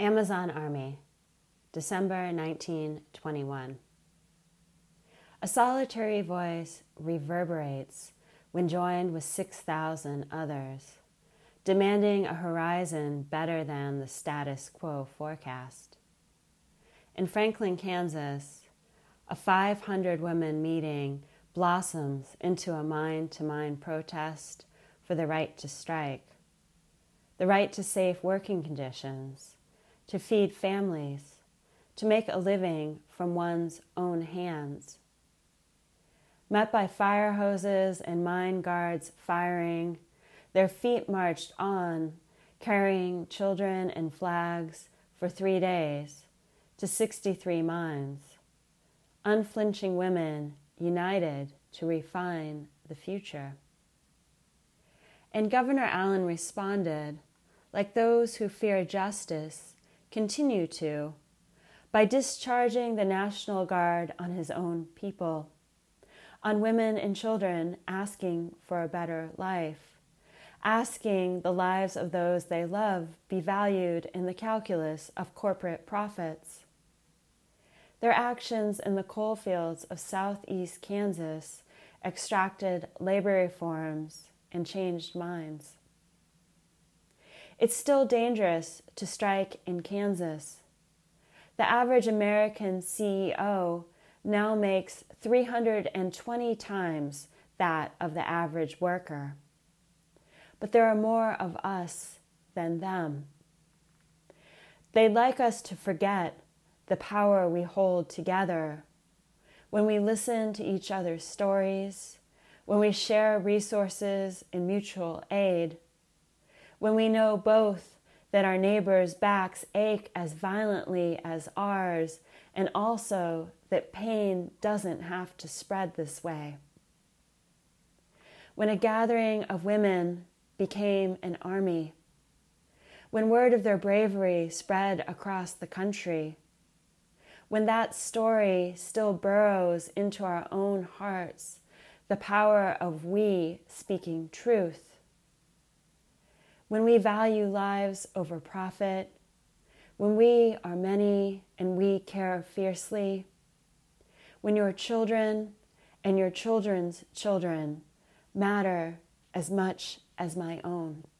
Amazon Army, December 1921. A solitary voice reverberates when joined with 6,000 others, demanding a horizon better than the status quo forecast. In Franklin, Kansas, a 500-woman meeting blossoms into a mind-to-mind protest for the right to strike, the right to safe working conditions, to feed families, to make a living from one's own hands. Met by fire hoses and mine guards firing, their feet marched on, carrying children and flags for 3 days to 63 mines. Unflinching women united to refine the future. And Governor Allen responded, like those who fear justice continue to, by discharging the National Guard on his own people, on women and children asking for a better life, asking the lives of those they love be valued in the calculus of corporate profits. Their actions in the coal fields of southeast Kansas extracted labor reforms and changed minds. It's still dangerous to strike in Kansas. The average American CEO now makes 320 times that of the average worker. But there are more of us than them. They'd like us to forget the power we hold together when we listen to each other's stories, when we share resources in mutual aid, when we know both that our neighbors' backs ache as violently as ours, and also that pain doesn't have to spread this way. When a gathering of women became an army, when word of their bravery spread across the country, when that story still burrows into our own hearts, the power of we speaking truth, when we value lives over profit, when we are many and we care fiercely, when your children and your children's children matter as much as my own.